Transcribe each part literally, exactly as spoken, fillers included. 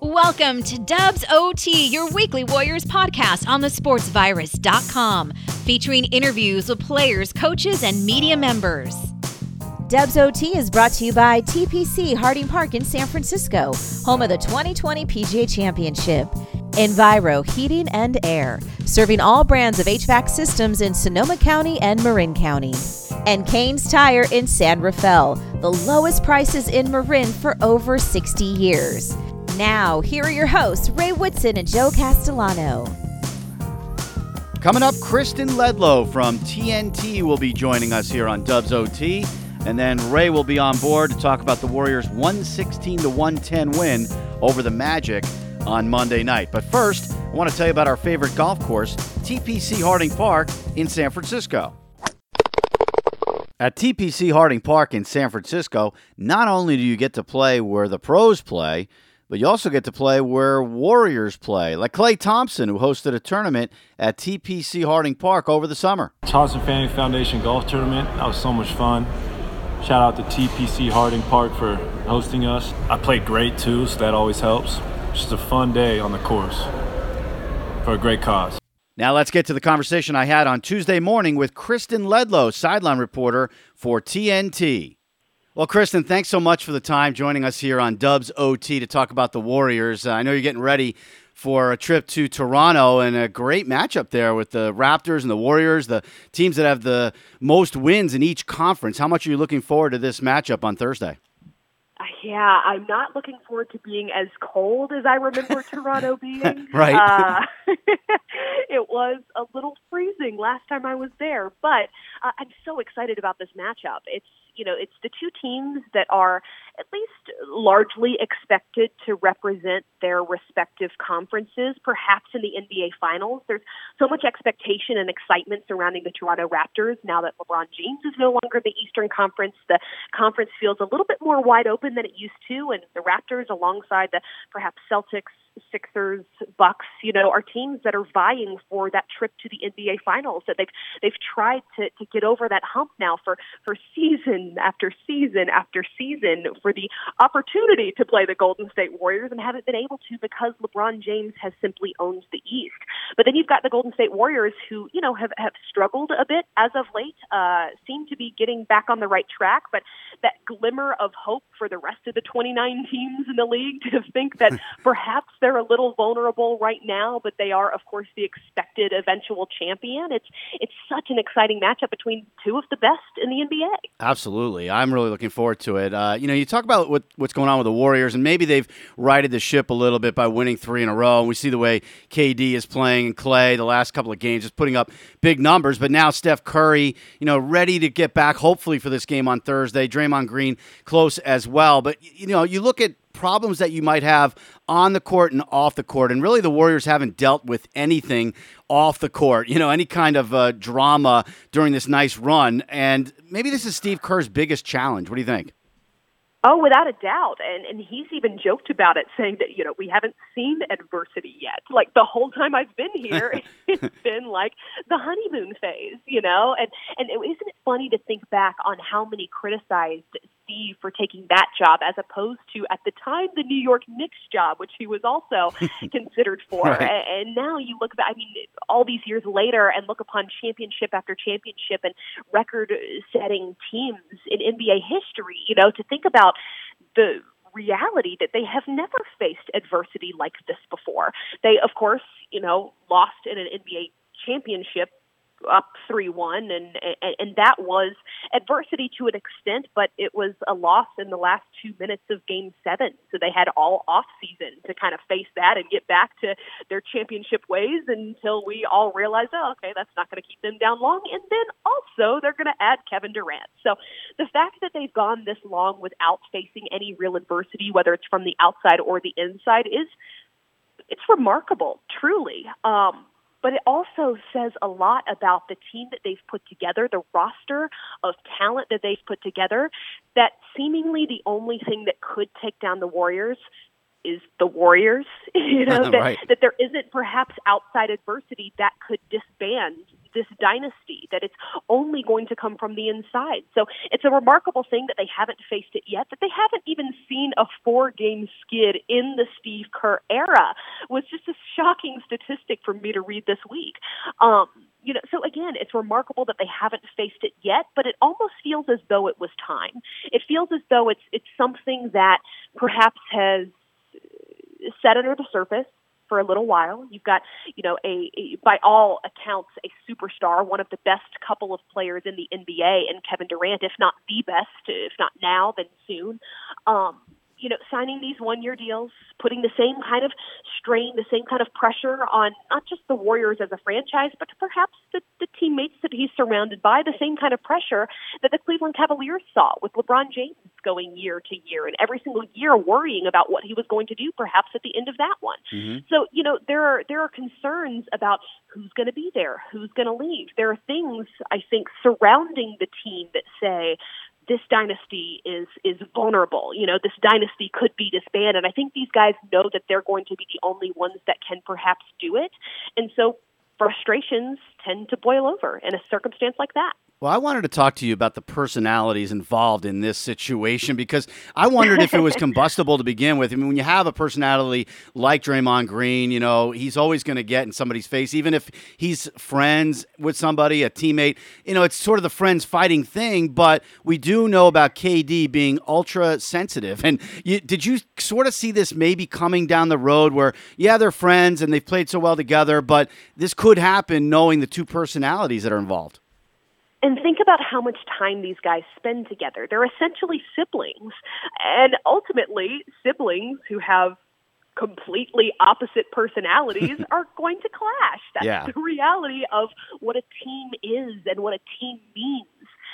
Welcome to Dubs O T, your weekly Warriors podcast on the sports virus dot com, featuring interviews with players, coaches, and media members. Dubs O T is brought to you by T P C Harding Park in San Francisco, home of the twenty twenty P G A Championship. Enviro Heating and Air, serving all brands of H V A C systems in Sonoma County and Marin County. And Kane's Tire in San Rafael, the lowest prices in Marin for over sixty years. Now, here are your hosts, Ray Whitson and Joe Castellano. Coming up, Kristen Ledlow from T N T will be joining us here on Dubs O T. And then Ray will be on board to talk about the Warriors' one sixteen to one ten win over the Magic on Monday night. But first, I want to tell you about our favorite golf course, T P C Harding Park in San Francisco. At T P C Harding Park in San Francisco, not only do you get to play where the pros play, but you also get to play where Warriors play, like Klay Thompson, who hosted a tournament at T P C Harding Park over the summer. Thompson Fanning Foundation Golf Tournament, that was so much fun. Shout out to T P C Harding Park for hosting us. I played great too, so that always helps. It's just a fun day on the course for a great cause. Now let's get to the conversation I had on Tuesday morning with Kristen Ledlow, sideline reporter for T N T. Well, Kristen, thanks so much for the time joining us here on Dubs O T to talk about the Warriors. Uh, I know you're getting ready for a trip to Toronto and a great matchup there with the Raptors and the Warriors, the teams that have the most wins in each conference. How much are you looking forward to this matchup on Thursday? Yeah, I'm not looking forward to being as cold as I remember Toronto being. Right. Uh, it was a little freezing last time I was there, but uh, I'm so excited about this matchup. It's, you know, it's the two teams that are at least largely expected to represent their respective conferences, perhaps in the N B A Finals. There's so much expectation and excitement surrounding the Toronto Raptors now that LeBron James is no longer in the Eastern Conference. The conference feels a little bit more wide open than it used to, and the Raptors, alongside the perhaps Celtics, Sixers, Bucks, you know, are teams that are vying for that trip to the N B A Finals. That they've they've tried to, to get over that hump now for, for season after season after season for the opportunity to play the Golden State Warriors and haven't been able to because LeBron James has simply owned the East. But then you've got the Golden State Warriors who, you know, have, have struggled a bit as of late, uh, seem to be getting back on the right track, but that glimmer of hope for the rest of the twenty-nine teams in the league to think that perhaps they're a little vulnerable right now, but they are, of course, the expected eventual champion. It's it's such an exciting matchup between two of the best in the N B A. Absolutely. I'm really looking forward to it. Uh, you know, you talk about what, what's going on with the Warriors, and maybe they've righted the ship a little bit by winning three in a row. And we see the way K D is playing and Klay the last couple of games, just putting up big numbers. But now Steph Curry, you know, ready to get back, hopefully, for this game on Thursday. Draymond Green close as well. But, you know, you look at problems that you might have on the court and off the court. And really the Warriors haven't dealt with anything off the court, you know, any kind of uh, drama during this nice run. And maybe this is Steve Kerr's biggest challenge. What do you think? Oh, without a doubt. And and he's even joked about it, saying that, you know, we haven't seen adversity yet. Like, the whole time I've been here, it's been like the honeymoon phase, you know? And, and it, isn't it funny to think back on how many criticized Steve for taking that job as opposed to, at the time, the New York Knicks job, which he was also considered for. Right. And, and now you look back, I mean, all these years later and look upon championship after championship and record-setting teams in N B A history, you know, to think about the reality that they have never faced adversity like this before. They, of course, you know, lost in an N B A championship up three one, and, and and that was adversity to an extent, but it was a loss in the last two minutes of Game seven. So they had all off season to kind of face that and get back to their championship ways until we all realized, oh, okay, that's not going to keep them down long. And then also they're going to add Kevin Durant. So the fact that they've gone this long without facing any real adversity, whether it's from the outside or the inside, is it's remarkable, truly. Um, But it also says a lot about the team that they've put together, the roster of talent that they've put together, that seemingly the only thing that could take down the Warriors is the Warriors. You know, that, right. that there isn't perhaps outside adversity that could disband this dynasty, that it's only going to come from the inside. So it's a remarkable thing that they haven't faced it yet, that they haven't even seen a four-game skid in the Steve Kerr era, was just a shocking statistic for me to read this week. Um, you know, so again, it's remarkable that they haven't faced it yet, but it almost feels as though it was time. It feels as though it's it's something that perhaps has set under the surface for a little while. You've got, you know, a, a by all accounts, a superstar, one of the best couple of players in the N B A, and Kevin Durant, if not the best, if not now, then soon. Um, you know, signing these one-year deals, putting the same kind of strain, the same kind of pressure on not just the Warriors as a franchise, but perhaps the, the teammates that he's surrounded by, the same kind of pressure that the Cleveland Cavaliers saw with LeBron James going year to year, and every single year worrying about what he was going to do perhaps at the end of that one. Mm-hmm. So, you know, there are there are concerns about who's going to be there, who's going to leave. There are things, I think, surrounding the team that say, this dynasty is is vulnerable. You know, this dynasty could be disbanded. And I think these guys know that they're going to be the only ones that can perhaps do it. And so frustrations tend to boil over in a circumstance like that. Well, I wanted to talk to you about the personalities involved in this situation, because I wondered if it was combustible to begin with. I mean, when you have a personality like Draymond Green, you know, he's always going to get in somebody's face, even if he's friends with somebody, a teammate. You know, it's sort of the friends fighting thing, but we do know about K D being ultra sensitive. And you, did you sort of see this maybe coming down the road where, yeah, they're friends and they've played so well together, but this could happen knowing the two personalities that are involved? And think about how much time these guys spend together. They're essentially siblings. And ultimately, siblings who have completely opposite personalities are going to clash. That's yeah. the reality of what a team is and what a team means.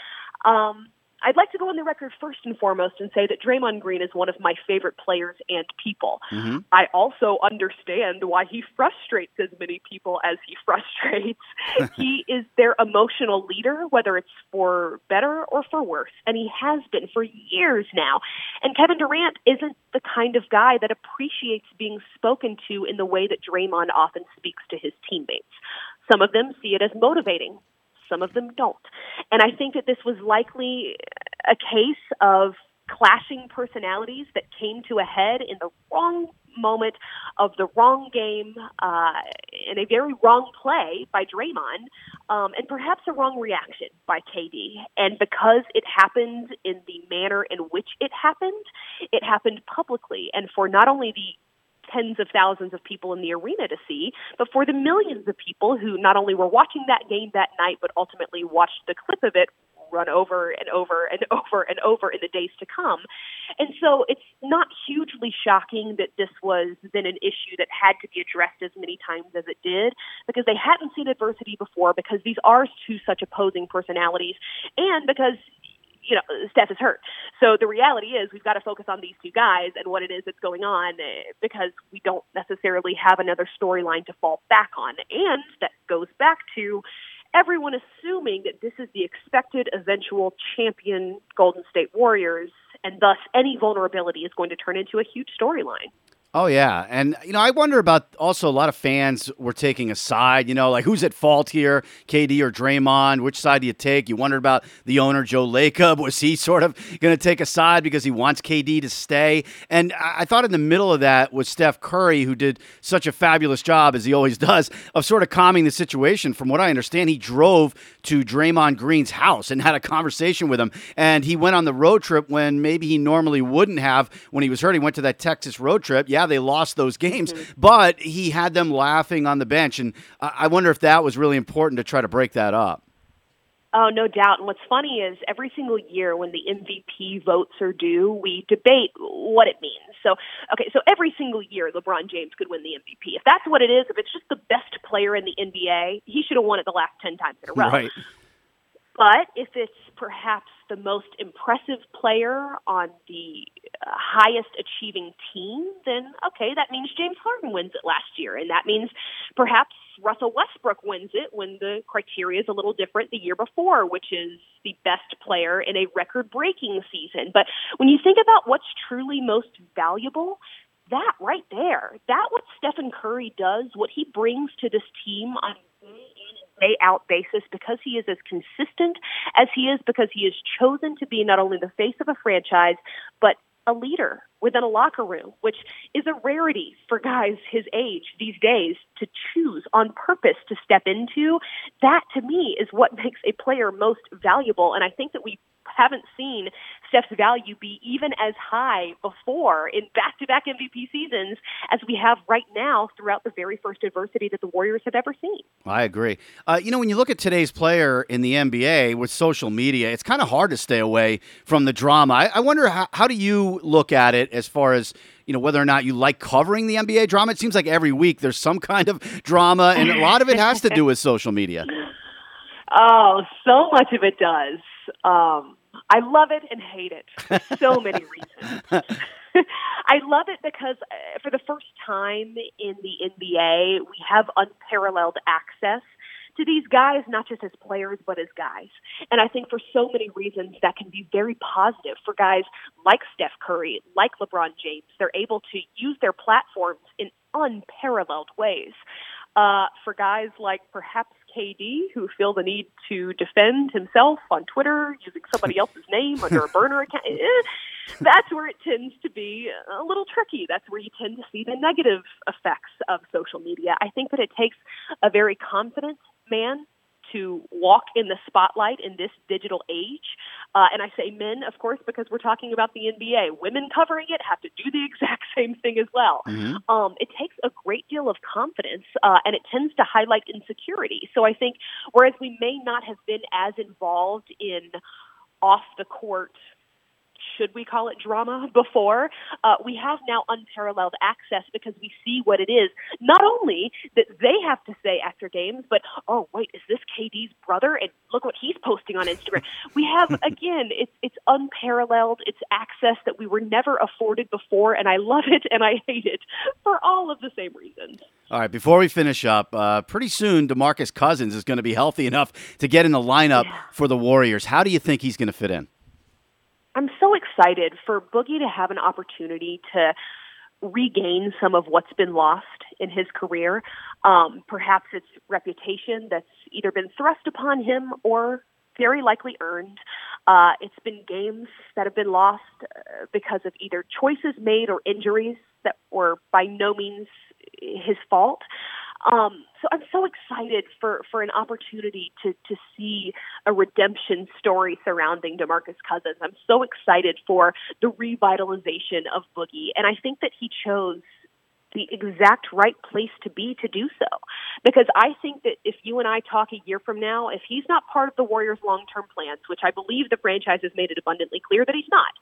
Um, I'd like to go on the record first and foremost and say that Draymond Green is one of my favorite players and people. Mm-hmm. I also understand why he frustrates as many people as he frustrates. He is their emotional leader, whether it's for better or for worse, and he has been for years now. And Kevin Durant isn't the kind of guy that appreciates being spoken to in the way that Draymond often speaks to his teammates. Some of them see it as motivating. Some of them don't. And I think that this was likely a case of clashing personalities that came to a head in the wrong moment of the wrong game, uh, in a very wrong play by Draymond, um, and perhaps a wrong reaction by K D. And because it happened in the manner in which it happened, it happened publicly. And for not only the tens of thousands of people in the arena to see, but for the millions of people who not only were watching that game that night, but ultimately watched the clip of it run over and over and over and over in the days to come. And so it's not hugely shocking that this was then an issue that had to be addressed as many times as it did, because they hadn't seen adversity before, because these are two such opposing personalities, and because you know, Steph is hurt. So the reality is we've got to focus on these two guys and what it is that's going on, because we don't necessarily have another storyline to fall back on. And that goes back to everyone assuming that this is the expected eventual champion Golden State Warriors, and thus any vulnerability is going to turn into a huge storyline. Oh, yeah. And, you know, I wonder about also a lot of fans were taking a side, you know, like who's at fault here, K D or Draymond? Which side do you take? You wondered about the owner, Joe Lacob. Was he sort of going to take a side because he wants K D to stay? And I thought in the middle of that was Steph Curry, who did such a fabulous job, as he always does, of sort of calming the situation. From what I understand, he drove to Draymond Green's house and had a conversation with him. And he went on the road trip when maybe he normally wouldn't have when he was hurt. He went to that Texas road trip. Yeah, they lost those games, mm-hmm. but he had them laughing on the bench. And I wonder if that was really important to try to break that up. Oh, no doubt. And what's funny is every single year when the M V P votes are due, we debate what it means. So, okay, so every single year LeBron James could win the M V P. If that's what it is, if it's just the best player in the N B A, he should have won it the last ten times in a row. Right. But if it's perhaps the most impressive player on the uh, highest achieving team, then, okay, that means James Harden wins it last year. And that means perhaps Russell Westbrook wins it when the criteria is a little different the year before, which is the best player in a record-breaking season. But when you think about what's truly most valuable, that right there, that what Stephen Curry does, what he brings to this team on day in and day-out basis because he is as consistent as he is, because he has chosen to be not only the face of a franchise, but a leader within a locker room, which is a rarity for guys his age these days to choose on purpose to step into. That, to me, is what makes a player most valuable. And I think that we haven't seen Steph's value be even as high before in back-to-back M V P seasons as we have right now throughout the very first adversity that the Warriors have ever seen. I agree. Uh, you know, when you look at today's player in the N B A with social media, it's kind of hard to stay away from the drama. I, I wonder, how, how do you look at it as far as, you know, whether or not you like covering the N B A drama? It seems like every week there's some kind of drama, and a lot of it has to do with social media. Oh, so much of it does. Um, I love it and hate it for so many reasons. I love it because uh, for the first time in the N B A, we have unparalleled access to these guys, not just as players, but as guys. And I think for so many reasons that can be very positive for guys like Steph Curry, like LeBron James. They're able to use their platforms in unparalleled ways. Uh, for guys like perhaps K D, who feel the need to defend himself on Twitter using somebody else's name under a burner account, eh, that's where it tends to be a little tricky. That's where you tend to see the negative effects of social media. I think that it takes a very confident man to walk in the spotlight in this digital age. Uh, and I say men, of course, because we're talking about the N B A. Women covering it have to do the exact same thing as well. Mm-hmm. Um, it takes a great deal of confidence, uh, and it tends to highlight insecurity. So I think whereas we may not have been as involved in off-the-court, should we call it drama, before, uh, we have now unparalleled access because we see what it is. Not only that they have to say after games, but, oh, wait, is this K D's brother? And look what he's posting on Instagram. We have, again, it's it's unparalleled. It's access that we were never afforded before, and I love it and I hate it for all of the same reasons. All right, before we finish up, uh, pretty soon DeMarcus Cousins is going to be healthy enough to get in the lineup yeah. for the Warriors. How do you think he's going to fit in? I'm so excited for Boogie to have an opportunity to regain some of what's been lost in his career. Um, perhaps it's reputation that's either been thrust upon him or very likely earned. Uh, it's been games that have been lost uh, because of either choices made or injuries that were by no means his fault. Um, so I'm so excited for, for an opportunity to, to see a redemption story surrounding DeMarcus Cousins. I'm so excited for the revitalization of Boogie. And I think that he chose the exact right place to be to do so. Because I think that if you and I talk a year from now, if he's not part of the Warriors' long-term plans, which I believe the franchise has made it abundantly clear that he's not,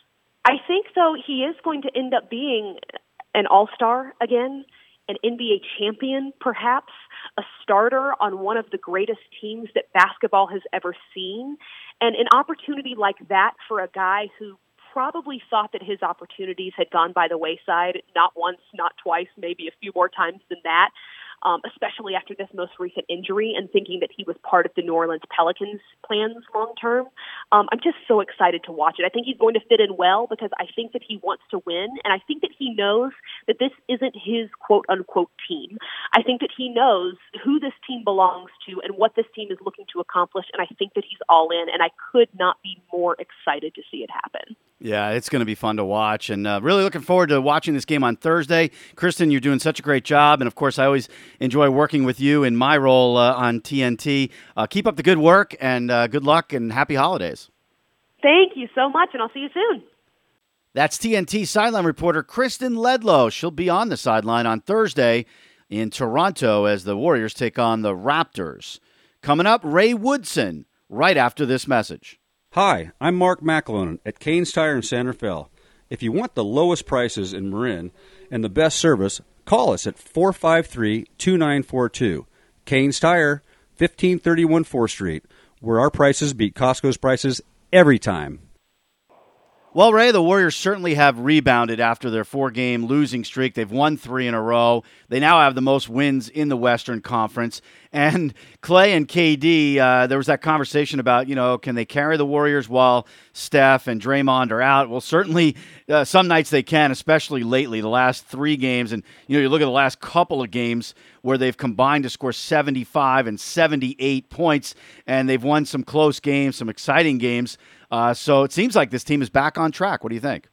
I think, though, he is going to end up being an all-star again, an N B A champion, perhaps, a starter on one of the greatest teams that basketball has ever seen. And an opportunity like that for a guy who probably thought that his opportunities had gone by the wayside, not once, not twice, maybe a few more times than that, um, especially after this most recent injury and thinking that he was part of the New Orleans Pelicans' plans long term. Um, I'm just so excited to watch it. I think he's going to fit in well because I think that he wants to win, and I think that he knows that this isn't his quote-unquote team. I think that he knows who this team belongs to and what this team is looking to accomplish, and I think that he's all in, and I could not be more excited to see it happen. Yeah, it's going to be fun to watch, and uh, really looking forward to watching this game on Thursday. Kristen, you're doing such a great job, and of course, I always enjoy working with you in my role uh, on T N T. Uh, keep up the good work, and uh, good luck, and happy holidays. Thank you so much, and I'll see you soon. That's T N T sideline reporter Kristen Ledlow. She'll be on the sideline on Thursday in Toronto as the Warriors take on the Raptors. Coming up, Ray Woodson, right after this message. Hi, I'm Mark McAloon at Kane's Tire in Santa Fe. If you want the lowest prices in Marin and the best service, call us at four five three, two nine four two. Kane's Tire, fifteen thirty-one fourth Street, where our prices beat Costco's prices every time. Well, Ray, the Warriors certainly have rebounded after their four-game losing streak. They've won three in a row. They now have the most wins in the Western Conference. And Clay and K D, uh, there was that conversation about, you know, can they carry the Warriors while Steph and Draymond are out? Well, certainly uh, some nights they can, especially lately, the last three games. And, you know, you look at the last couple of games where they've combined to score seventy-five and seventy-eight points, and they've won some close games, some exciting games. Uh, so it seems like this team is back on track. What do you think?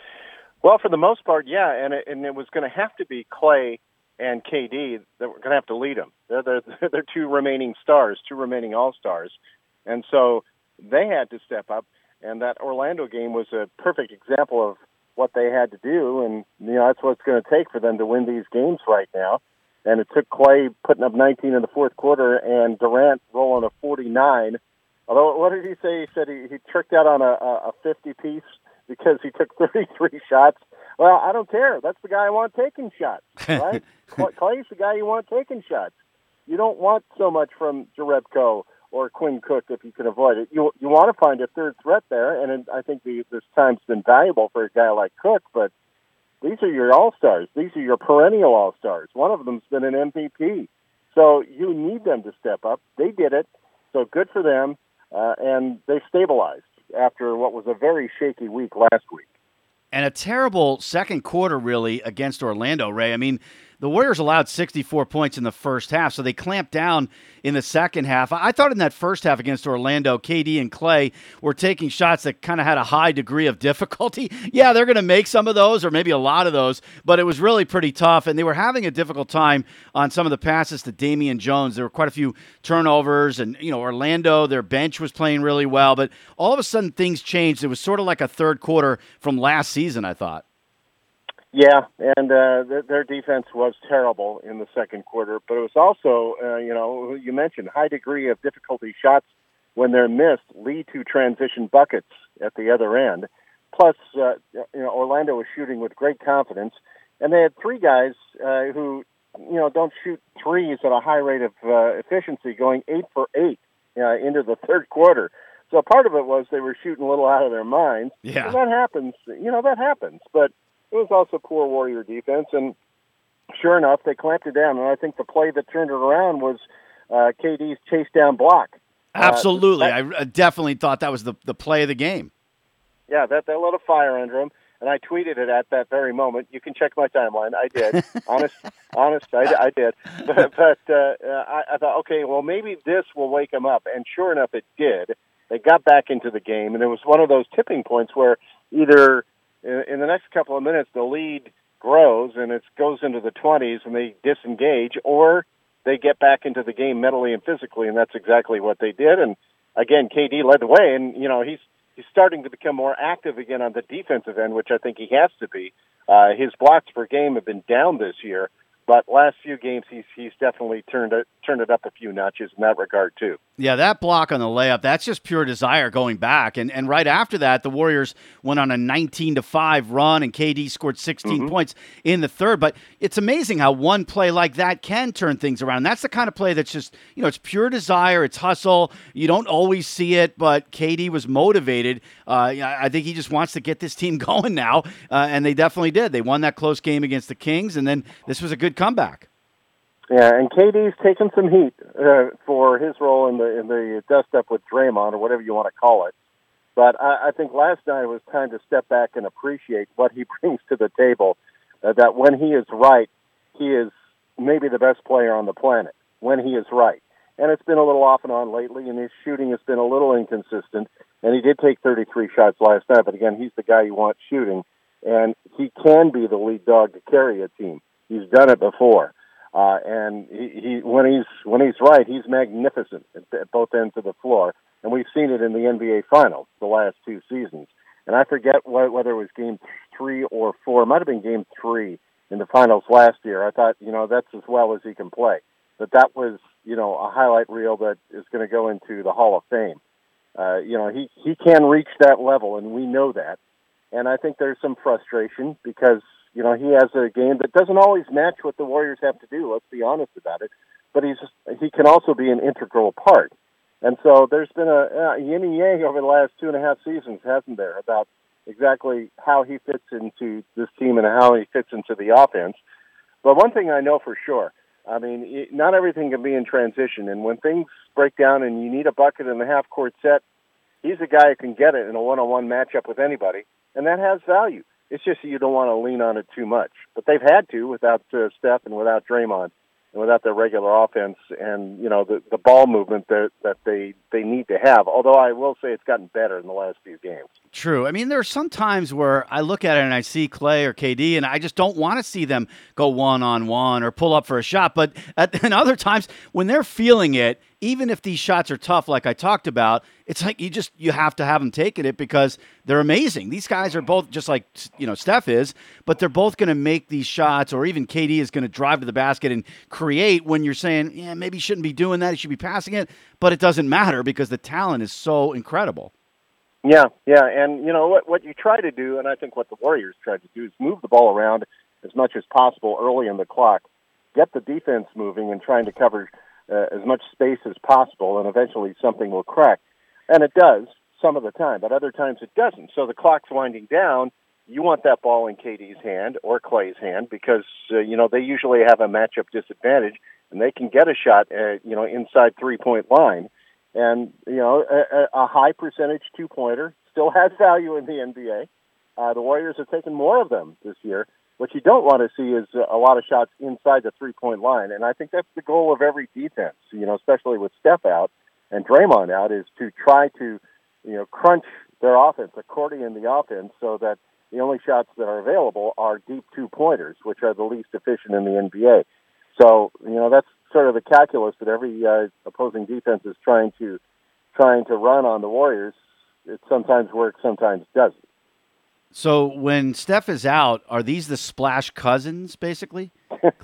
Well, for the most part, yeah, and it, and it was going to have to be Clay and K D that were going to have to lead them. They're, they're, they're two remaining stars, two remaining all-stars, and so they had to step up, and that Orlando game was a perfect example of what they had to do, and you know that's what it's going to take for them to win these games right now. And it took Clay putting up nineteen in the fourth quarter and Durant rolling a forty-nine. Although, what did he say? He said he, he tricked out on a, a fifty-piece because he took thirty-three shots. Well, I don't care. That's the guy I want taking shots, right? Clay's the guy you want taking shots. You don't want so much from Jerebko or Quinn Cook if you can avoid it. You you want to find a third threat there, and I think the, this time's been valuable for a guy like Cook, but these are your all-stars. These are your perennial all-stars. One of them's been an M V P. So you need them to step up. They did it, so good for them. Uh, and they stabilized after what was a very shaky week last week. And a terrible second quarter, really, against Orlando, Ray. I mean, the Warriors allowed sixty-four points in the first half, so they clamped down in the second half. I thought in that first half against Orlando, K D and Clay were taking shots that kind of had a high degree of difficulty. Yeah, they're going to make some of those, or maybe a lot of those, but it was really pretty tough, and they were having a difficult time on some of the passes to Damian Jones. There were quite a few turnovers, and, you know, Orlando, their bench was playing really well, but all of a sudden things changed. It was sort of like a third quarter from last season, I thought. Yeah, and uh, th- their defense was terrible in the second quarter, but it was also, uh, you know, you mentioned high degree of difficulty shots when they're missed lead to transition buckets at the other end. Plus, uh, you know, Orlando was shooting with great confidence, and they had three guys uh, who, you know, don't shoot threes at a high rate of uh, efficiency, going eight for eight uh, into the third quarter. So part of it was they were shooting a little out of their minds. Yeah, and that happens. You know, that happens, but it was also poor Warrior defense, and sure enough, they clamped it down. And I think the play that turned it around was uh, K D's chase down block. Absolutely. Uh, that, I definitely thought that was the, the play of the game. Yeah, that, that lit a fire under him, and I tweeted it at that very moment. You can check my timeline. I did. honest, honest, I, I did. But, but uh, I, I thought, okay, well, maybe this will wake him up. And sure enough, it did. They got back into the game, and it was one of those tipping points where either in the next couple of minutes, the lead grows and it goes into the twenties and they disengage, or they get back into the game mentally and physically, and that's exactly what they did. And again, K D led the way, and you know he's he's starting to become more active again on the defensive end, which I think he has to be. Uh, his blocks per game have been down this year, but last few games he's he's definitely turned it turned it up a few notches in that regard too. Yeah, that block on the layup, that's just pure desire going back. And and right after that, the Warriors went on a nineteen to five run, and K D scored sixteen mm-hmm. points in the third. But it's amazing how one play like that can turn things around. That's the kind of play that's just, you know, it's pure desire, it's hustle. You don't always see it, but K D was motivated. Uh, I think he just wants to get this team going now, uh, and they definitely did. They won that close game against the Kings, and then this was a good comeback. Yeah, and K D's taken some heat uh, for his role in the in the dust-up with Draymond, or whatever you want to call it. But I, I think last night was time to step back and appreciate what he brings to the table, uh, that when he is right, he is maybe the best player on the planet, when he is right. And it's been a little off and on lately, and his shooting has been a little inconsistent. And he did take thirty-three shots last night, but again, he's the guy you want shooting. And he can be the lead dog to carry a team. He's done it before. Uh, and he, he, when he's when he's right, he's magnificent at, at both ends of the floor, and we've seen it in the N B A Finals the last two seasons. And I forget wh- whether it was Game three or four. It might have been Game three in the Finals last year. I thought, you know, that's as well as he can play. But that was, you know, a highlight reel that is going to go into the Hall of Fame. Uh, you know, he he can reach that level, and we know that. And I think there's some frustration because, you know, he has a game that doesn't always match what the Warriors have to do. Let's be honest about it. But he's he can also be an integral part. And so there's been a uh, yin and yang over the last two and a half seasons, hasn't there, about exactly how he fits into this team and how he fits into the offense. But one thing I know for sure, I mean, it, not everything can be in transition. And when things break down and you need a bucket in the half-court set, he's a guy who can get it in a one-on-one matchup with anybody, and that has value. It's just that you don't want to lean on it too much. But they've had to without uh, Steph and without Draymond and without their regular offense and, you know, the, the ball movement that, that they, they need to have. Although I will say it's gotten better in the last few games. True. I mean, there are some times where I look at it and I see Clay or K D, and I just don't want to see them go one-on-one or pull up for a shot. But at, and other times, when they're feeling it, even if these shots are tough, like I talked about, it's like you just you have to have them taking it because they're amazing. These guys are both just like, you know, Steph is, but they're both going to make these shots, or even K D is going to drive to the basket and create when you're saying, yeah, maybe you shouldn't be doing that. You should be passing it. But it doesn't matter because the talent is so incredible. Yeah, yeah, and you know what what you try to do, and I think what the Warriors tried to do is move the ball around as much as possible early in the clock, get the defense moving and trying to cover uh, as much space as possible, and eventually something will crack. And it does some of the time, but other times it doesn't. So the clock's winding down. You want that ball in K D's hand or Clay's hand because uh, you know they usually have a matchup disadvantage, and they can get a shot, uh, you know, inside three-point line. And, you know, a, a high percentage two-pointer still has value in the N B A. Uh, the Warriors have taken more of them this year. What you don't want to see is a lot of shots inside the three-point line. And I think that's the goal of every defense, you know, especially with Steph out and Draymond out, is to try to, you know, crunch their offense, accordion the offense, so that the only shots that are available are deep two-pointers, which are the least efficient in the N B A. So, you know, that's sort of the calculus that every uh, opposing defense is trying to trying to run on the Warriors. It sometimes works, sometimes doesn't. So when Steph is out, are these the Splash Cousins, basically?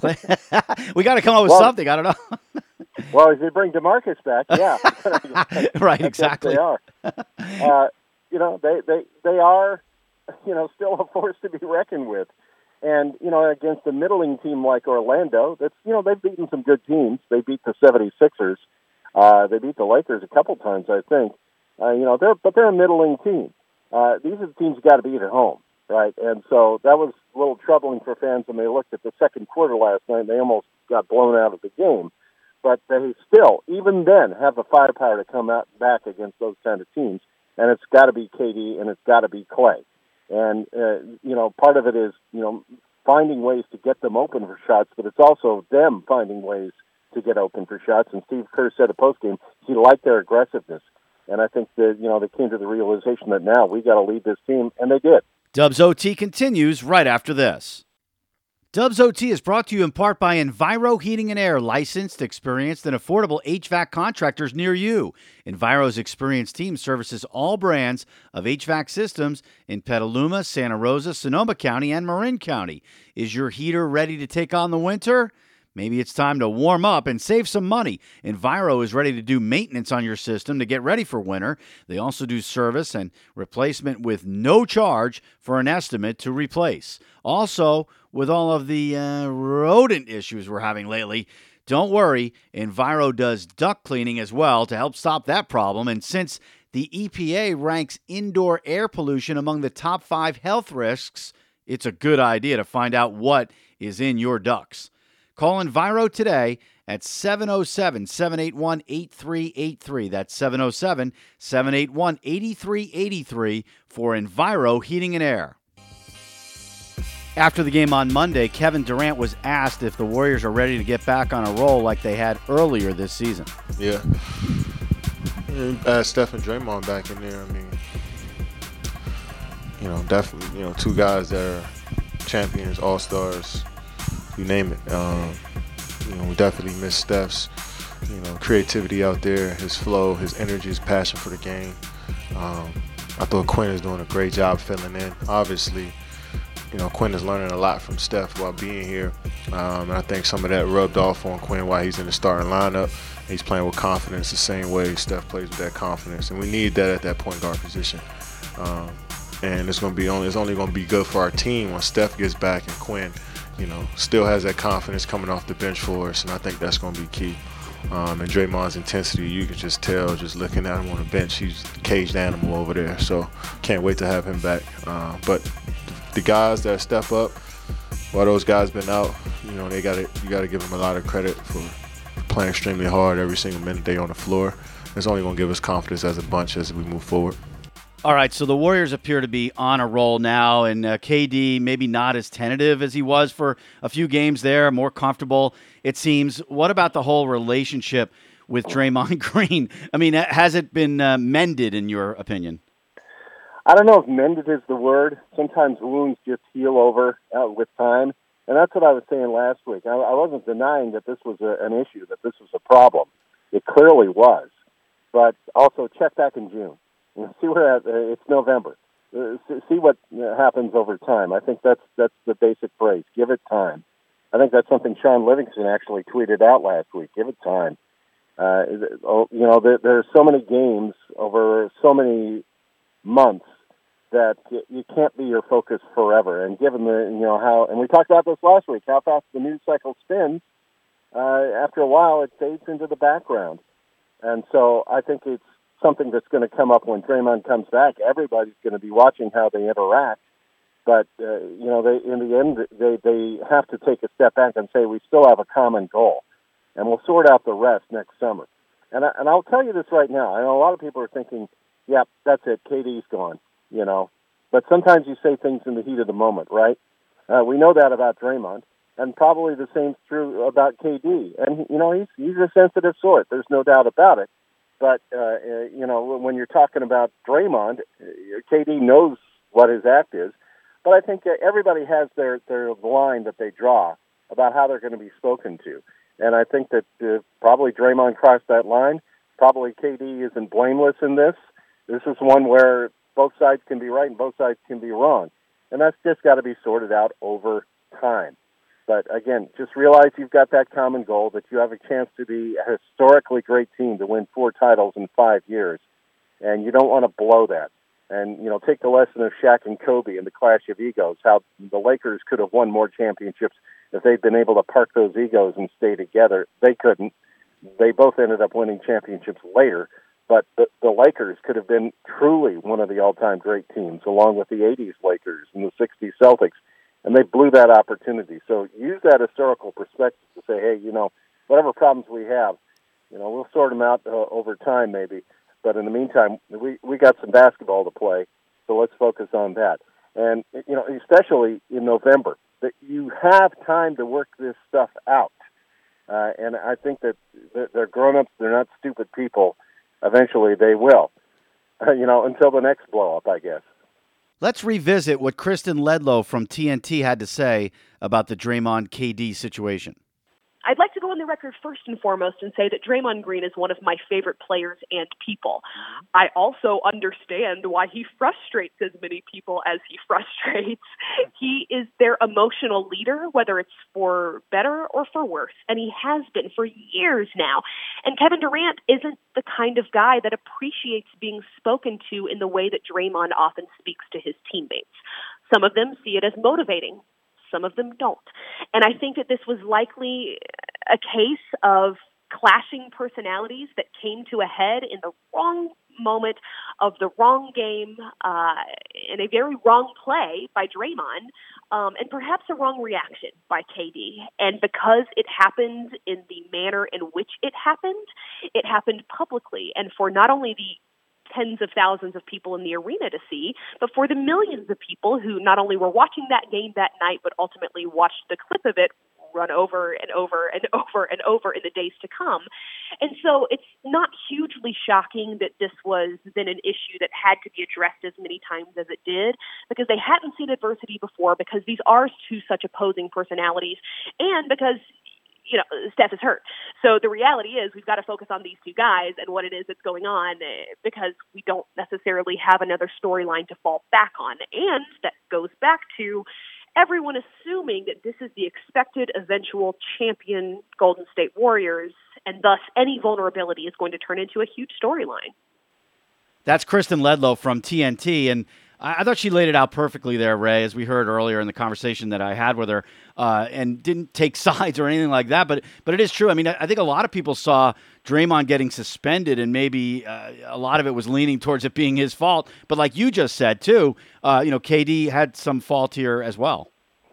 We got to come up with well, something. I don't know. Well, if they bring DeMarcus back, yeah. Right, exactly. They are. Uh, you know, they, they, they are, you know, still a force to be reckoned with. And, you know, against a middling team like Orlando, that's, you know, they've beaten some good teams. They beat the seventy-sixers. Uh, they beat the Lakers a couple times, I think. Uh, you know, they're but they're a middling team. Uh, these are the teams you got to beat at home, right? And so that was a little troubling for fans when they looked at the second quarter last night. They almost got blown out of the game. But they still, even then, have the firepower to come out back against those kind of teams. And it's got to be K D and it's got to be Clay. And, uh, you know, part of it is, you know, finding ways to get them open for shots, but it's also them finding ways to get open for shots. And Steve Kerr said at postgame he liked their aggressiveness. And I think that, you know, they came to the realization that now we got to lead this team, and they did. Dubs O T continues right after this. Dubs O T is brought to you in part by Enviro Heating and Air, licensed, experienced, and affordable H V A C contractors near you. Enviro's experienced team services all brands of H V A C systems in Petaluma, Santa Rosa, Sonoma County, and Marin County. Is your heater ready to take on the winter? Maybe it's time to warm up and save some money. Enviro is ready to do maintenance on your system to get ready for winter. They also do service and replacement with no charge for an estimate to replace. Also, with all of the uh, rodent issues we're having lately, don't worry, Enviro does duct cleaning as well to help stop that problem. And since the E P A ranks indoor air pollution among the top five health risks, it's a good idea to find out what is in your ducts. Call Enviro today at seven oh seven, seven eight one, eight three eight three. That's seven oh seven, seven eight one, eight three eight three for Enviro Heating and Air. After the game on Monday, Kevin Durant was asked if the Warriors are ready to get back on a roll like they had earlier this season. Yeah. Add Steph and Draymond back in there. I mean, you know, definitely, you know, two guys that are champions, all-stars, you name it. Um, you know, we definitely miss Steph's, you know, creativity out there, his flow, his energy, his passion for the game. Um, I thought Quinn is doing a great job filling in. Obviously, you know, Quinn is learning a lot from Steph while being here. Um, and I think some of that rubbed off on Quinn while he's in the starting lineup. He's playing with confidence the same way Steph plays with that confidence. And we need that at that point guard position. Um, and it's going to be only, it's only going to be good for our team when Steph gets back and Quinn, you know, still has that confidence coming off the bench for us, and I think that's going to be key. Um, and Draymond's intensity, you could just tell just looking at him on the bench. He's a caged animal over there. So can't wait to have him back. Uh, but the guys that step up, while those guys been out, you know, they got you got to give them a lot of credit for playing extremely hard every single minute they on the floor. It's only going to give us confidence as a bunch as we move forward. All right, so the Warriors appear to be on a roll now, and uh, K D maybe not as tentative as he was for a few games there, more comfortable, it seems. What about the whole relationship with Draymond Green? I mean, has it been uh, mended, in your opinion? I don't know if mended is the word. Sometimes wounds just heal over uh, with time, and that's what I was saying last week. I, I wasn't denying that this was a, an issue, that this was a problem. It clearly was, but also check back in June. See where uh, it's November. Uh, see what happens over time. I think that's that's the basic phrase. Give it time. I think that's something Sean Livingston actually tweeted out last week. Give it time. Uh, you know, there, there are so many games over so many months that you can't be your focus forever. And given the you know how, and we talked about this last week, how fast the news cycle spins. Uh, after a while, it fades into the background, and so I think it's something that's going to come up when Draymond comes back. Everybody's going to be watching how they interact, but uh, you know, they in the end they they have to take a step back and say we still have a common goal, and we'll sort out the rest next summer. And I, and I'll tell you this right now. I know a lot of people are thinking, "Yeah, that's it. K D's gone," you know. But sometimes you say things in the heat of the moment, right? Uh, we know that about Draymond, and probably the same's true about K D. And you know, he's he's a sensitive sort. There's no doubt about it. But, uh, you know, when you're talking about Draymond, K D knows what his act is. But I think everybody has their, their line that they draw about how they're going to be spoken to. And I think that uh, probably Draymond crossed that line. Probably K D isn't blameless in this. This is one where both sides can be right and both sides can be wrong. And that's just got to be sorted out over time. But, again, just realize you've got that common goal, that you have a chance to be a historically great team to win four titles in five years, and you don't want to blow that. And, you know, take the lesson of Shaq and Kobe and the clash of egos, how the Lakers could have won more championships if they'd been able to park those egos and stay together. They couldn't. They both ended up winning championships later, but the, the Lakers could have been truly one of the all-time great teams, along with the eighties Lakers and the sixties Celtics. And they blew that opportunity. So use that historical perspective to say, hey, you know, whatever problems we have, you know, we'll sort them out uh, over time maybe. But in the meantime, we, we got some basketball to play, so let's focus on that. And, you know, especially in November, that you have time to work this stuff out. Uh, and I think that they're grown-ups, they're not stupid people. Eventually they will, uh, you know, until the next blow-up, I guess. Let's revisit what Kristen Ledlow from T N T had to say about the Draymond K D situation. I'd like to go on the record first and foremost and say that Draymond Green is one of my favorite players and people. I also understand why he frustrates as many people as he frustrates. He is their emotional leader, whether it's for better or for worse, and he has been for years now. And Kevin Durant isn't the kind of guy that appreciates being spoken to in the way that Draymond often speaks to his teammates. Some of them see it as motivating. Some of them don't. And I think that this was likely a case of clashing personalities that came to a head in the wrong moment of the wrong game, uh, in a very wrong play by Draymond, um, and perhaps a wrong reaction by K D. And because it happened in the manner in which it happened, it happened publicly. And for not only the tens of thousands of people in the arena to see, but for the millions of people who not only were watching that game that night, but ultimately watched the clip of it run over and over and over and over in the days to come. And so it's not hugely shocking that this was then an issue that had to be addressed as many times as it did, because they hadn't seen adversity before, because these are two such opposing personalities, and because you know, Steph is hurt. So the reality is we've got to focus on these two guys and what it is that's going on, because we don't necessarily have another storyline to fall back on. And that goes back to everyone assuming that this is the expected eventual champion Golden State Warriors, and thus any vulnerability is going to turn into a huge storyline. That's Kristen Ledlow from T N T. And I, I thought she laid it out perfectly there, Ray, as we heard earlier in the conversation that I had with her, uh, and didn't take sides or anything like that. But but it is true. I mean, I, I think a lot of people saw Draymond getting suspended, and maybe uh, a lot of it was leaning towards it being his fault. But like you just said, too, uh, you know, K D had some fault here as well.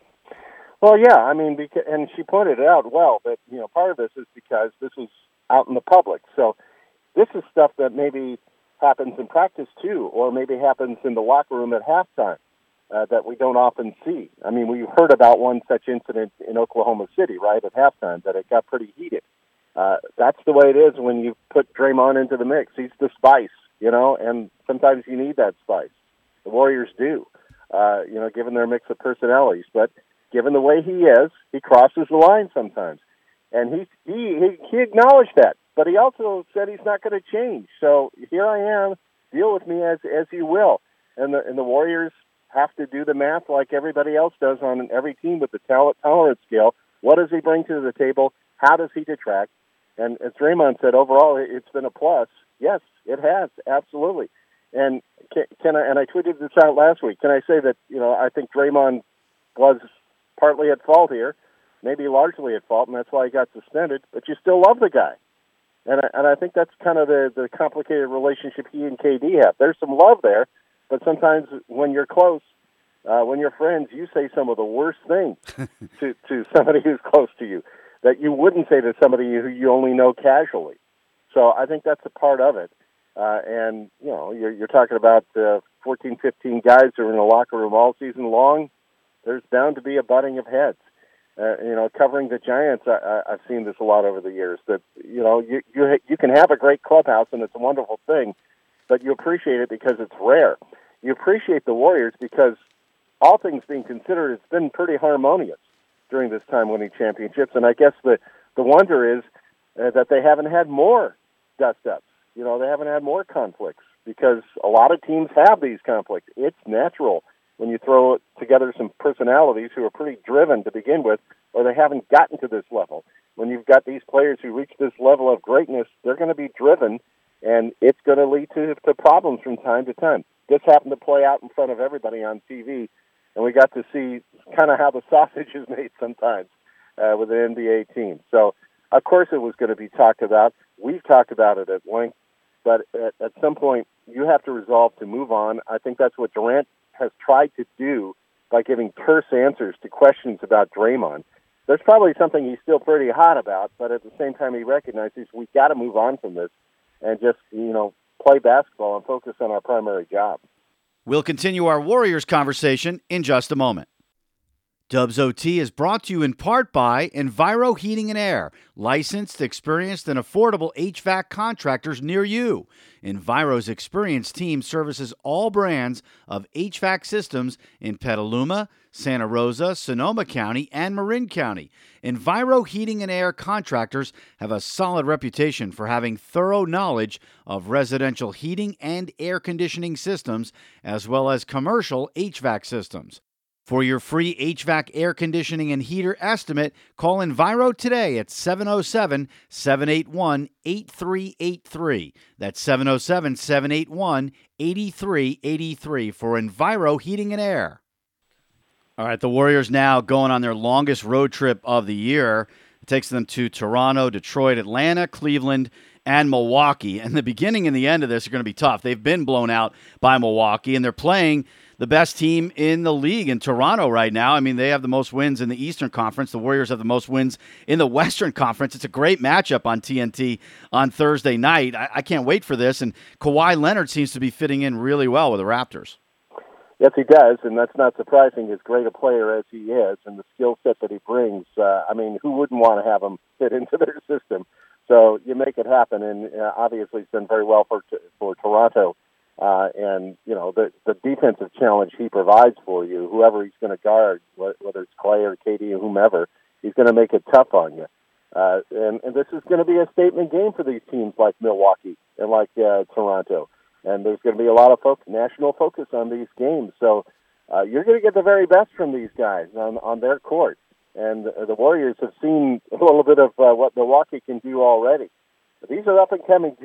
Well, yeah, I mean, because, and she pointed it out well, but, you know, part of this is because this was out in the public. So this is stuff that maybe happens in practice, too, or maybe happens in the locker room at halftime uh, that we don't often see. I mean, we heard about one such incident in Oklahoma City, right, at halftime, that it got pretty heated. Uh, that's the way it is when you put Draymond into the mix. He's the spice, you know, and sometimes you need that spice. The Warriors do, uh, you know, given their mix of personalities. But given the way he is, he crosses the line sometimes. And he he he, he acknowledged that. But he also said he's not going to change. So here I am. Deal with me as as you will. And the and the Warriors have to do the math like everybody else does on every team with the talent tolerance scale. What does he bring to the table? How does he detract? And as Draymond said, overall, it's been a plus. Yes, it has, absolutely. And can, can I? And I tweeted this out last week. Can I say that you know I think Draymond was partly at fault here, maybe largely at fault, and that's why he got suspended. But you still love the guy, and I, and I think that's kind of the the complicated relationship he and K D have. There's some love there, but sometimes when you're close, uh, when you're friends, you say some of the worst things to to somebody who's close to you that you wouldn't say to somebody who you only know casually. So I think that's a part of it. Uh, and, you know, you're, you're talking about uh, fourteen, fifteen guys who are in the locker room all season long. There's bound to be a butting of heads. Uh, you know, covering the Giants, I, I, I've seen this a lot over the years, that, you know, you, you, you can have a great clubhouse, and it's a wonderful thing, but you appreciate it because it's rare. You appreciate the Warriors because, all things being considered, it's been pretty harmonious during this time winning championships. And I guess the, the wonder is uh, that they haven't had more dust-ups. You know, they haven't had more conflicts because a lot of teams have these conflicts. It's natural when you throw together some personalities who are pretty driven to begin with, or they haven't gotten to this level. When you've got these players who reach this level of greatness, they're going to be driven, and it's going to lead to, to problems from time to time. This happened to play out in front of everybody on T V, and we got to see kind of how the sausage is made sometimes uh, with an N B A team. So, of course, it was going to be talked about. We've talked about it at length, but at, at some point, you have to resolve to move on. I think that's what Durant has tried to do by giving terse answers to questions about Draymond. There's probably something he's still pretty hot about, but at the same time, he recognizes we've got to move on from this and just, you know, play basketball and focus on our primary job. We'll continue our Warriors conversation in just a moment. Dubs O T is brought to you in part by Enviro Heating and Air, licensed, experienced, and affordable H V A C contractors near you. Enviro's experienced team services all brands of H V A C systems in Petaluma, Santa Rosa, Sonoma County, and Marin County. Enviro Heating and Air contractors have a solid reputation for having thorough knowledge of residential heating and air conditioning systems, as well as commercial H V A C systems. For your free H V A C air conditioning and heater estimate, call Enviro today at seven oh seven, seven eight one, eight three eight three. That's seven oh seven, seven eight one, eight three eight three for Enviro Heating and Air. All right, the Warriors now going on their longest road trip of the year. It takes them to Toronto, Detroit, Atlanta, Cleveland, and Milwaukee. And the beginning and the end of this are going to be tough. They've been blown out by Milwaukee, and they're playing the best team in the league in Toronto right now. I mean, they have the most wins in the Eastern Conference. The Warriors have the most wins in the Western Conference. It's a great matchup on T N T on Thursday night. I, I can't wait for this. And Kawhi Leonard seems to be fitting in really well with the Raptors. Yes, he does, and that's not surprising, as great a player as he is and the skill set that he brings. Uh, I mean, who wouldn't want to have him fit into their system? So you make it happen, and uh, obviously it's done very well for for Toronto. Uh, and, you know, the, the defensive challenge he provides for you, whoever he's going to guard, whether it's Clay or K D or whomever, he's going to make it tough on you. Uh, and, and this is going to be a statement game for these teams like Milwaukee and like uh, Toronto. And there's going to be a lot of focus, national focus on these games. So uh, you're going to get the very best from these guys on, on their court. And uh, the Warriors have seen a little bit of uh, what Milwaukee can do already. But these are up-and-coming teams,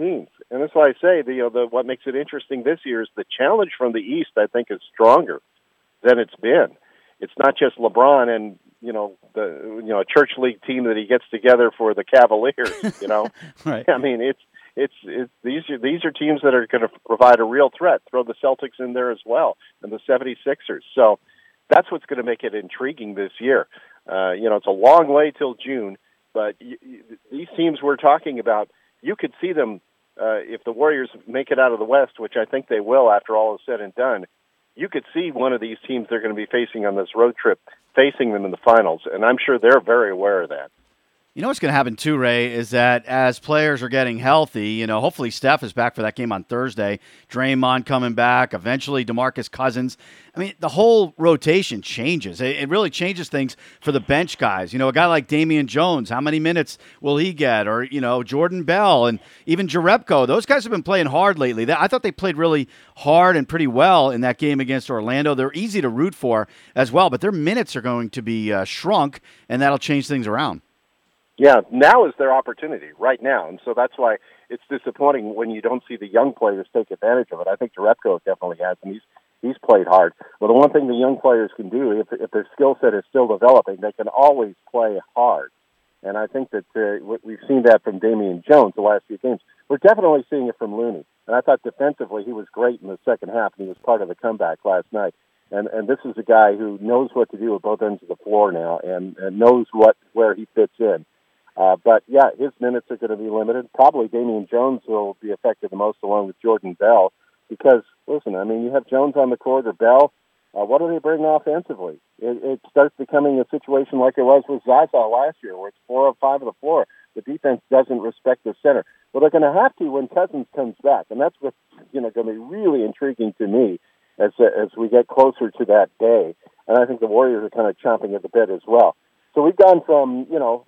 And that's why I say, the, you know, the, what makes it interesting this year is the challenge from the East, I think, is stronger than it's been. It's not just LeBron and, you know, the you know a church league team that he gets together for the Cavaliers, you know. Right. I mean, it's it's it's these are these are teams that are going to provide a real threat. Throw the Celtics in there as well, and the seventy-sixers. So that's what's going to make it intriguing this year. Uh, you know, it's a long way till June, but y- y- these teams we're talking about, you could see them uh, if the Warriors make it out of the West, which I think they will after all is said and done. You could see one of these teams they're going to be facing on this road trip, facing them in the finals, and I'm sure they're very aware of that. You know what's going to happen too, Ray, is that as players are getting healthy, you know, hopefully Steph is back for that game on Thursday, Draymond coming back, eventually DeMarcus Cousins. I mean, the whole rotation changes. It, it really changes things for the bench guys. You know, a guy like Damian Jones, how many minutes will he get? Or, you know, Jordan Bell and even Jerebko. Those guys have been playing hard lately. They, I thought they played really hard and pretty well in that game against Orlando. They're easy to root for as well, but their minutes are going to be uh, shrunk, and that'll change things around. Yeah, now is their opportunity, right now. And so that's why it's disappointing when you don't see the young players take advantage of it. I think Jerebko definitely has, and he's he's played hard. But the one thing the young players can do, if, if their skill set is still developing, they can always play hard. And I think that uh, we've seen that from Damian Jones the last few games. We're definitely seeing it from Looney. And I thought defensively he was great in the second half, and he was part of the comeback last night. And and this is a guy who knows what to do at both ends of the floor now, and, and knows what where he fits in. Uh, but, yeah, his minutes are going to be limited. Probably Damian Jones will be affected the most, along with Jordan Bell, because, listen, I mean, you have Jones on the court or Bell. Uh, what do they bring offensively? It, it starts becoming a situation like it was with Zaza last year, where it's four of five of the floor. The defense doesn't respect the center. Well, they're going to have to when Cousins comes back, and that's what's you know, going to be really intriguing to me as uh, as we get closer to that day. And I think the Warriors are kind of chomping at the bit as well. So we've gone from, you know,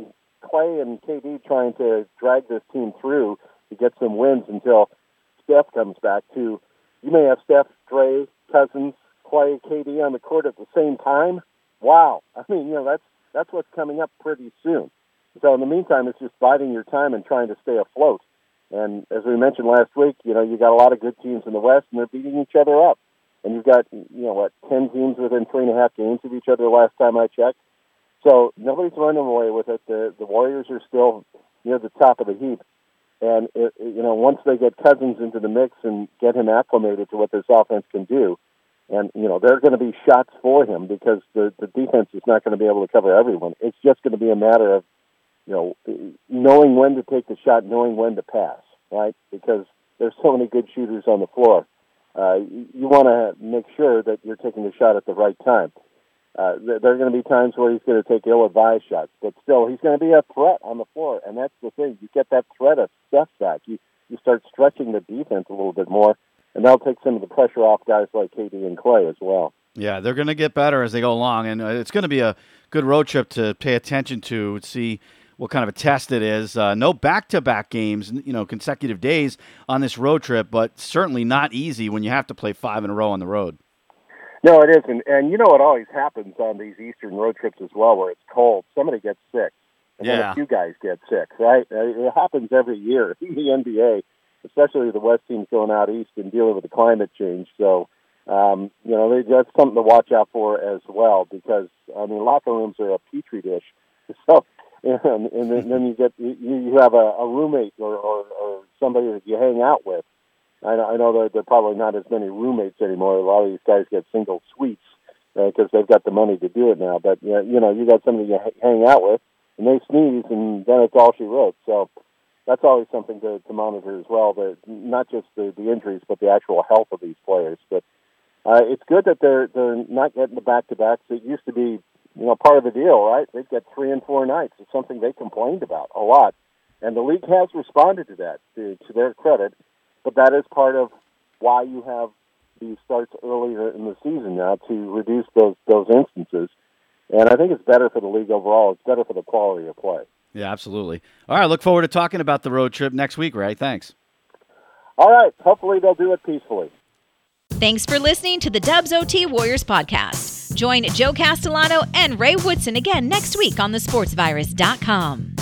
Clay and K D trying to drag this team through to get some wins until Steph comes back to, you may have Steph, Dre, Cousins, Clay, K D on the court at the same time. Wow. I mean, you know, that's that's what's coming up pretty soon. So in the meantime, it's just biding your time and trying to stay afloat. And as we mentioned last week, you know, you got a lot of good teams in the West, and they're beating each other up. And you've got, you know, what, ten teams within three and a half games of each other last time I checked. So nobody's running away with it. The the Warriors are still near the top of the heap. And, it, you know, once they get Cousins into the mix and get him acclimated to what this offense can do, and, you know, there are going to be shots for him because the, the defense is not going to be able to cover everyone. It's just going to be a matter of, you know, knowing when to take the shot, knowing when to pass, right? Because there's so many good shooters on the floor. Uh, you you want to make sure that you're taking the shot at the right time. Uh, there are going to be times where he's going to take ill-advised shots, but still, he's going to be a threat on the floor, and that's the thing. You get that threat of Steph back. You, you start stretching the defense a little bit more, and that'll take some of the pressure off guys like K D and Clay as well. Yeah, they're going to get better as they go along, and it's going to be a good road trip to pay attention to, see what kind of a test it is. Uh, no back-to-back games, you know, consecutive days on this road trip, but certainly not easy when you have to play five in a row on the road. No, it isn't. And you know what always happens on these Eastern road trips as well, where it's cold. Somebody gets sick. And yeah. then a few guys get sick, right? It happens every year in the N B A, especially the West teams going out east and dealing with the climate change. So, um, you know, that's something to watch out for as well because, I mean, locker rooms are a petri dish. So, and, and then you get you, you have a, a roommate or, or, or somebody that you hang out with. I know, I know that there are probably not as many roommates anymore. A lot of these guys get single suites because uh, they've got the money to do it now. But, you know, you know, you got somebody you ha- hang out with, and they sneeze, and then it's all she wrote. So that's always something to, to monitor as well, the, not just the, the injuries, but the actual health of these players. But uh, it's good that they're they're not getting the back-to-backs. It used to be, you know, part of the deal, right? They'd get three and four nights. It's something they complained about a lot. And the league has responded to that, to, to their credit. But that is part of why you have these starts earlier in the season now to reduce those those instances. And I think it's better for the league overall. It's better for the quality of play. Yeah, absolutely. All right, look forward to talking about the road trip next week, Ray. Thanks. All right. Hopefully they'll do it peacefully. Thanks for listening to the Dubs O T Warriors podcast. Join Joe Castellano and Ray Woodson again next week on the sports virus dot com.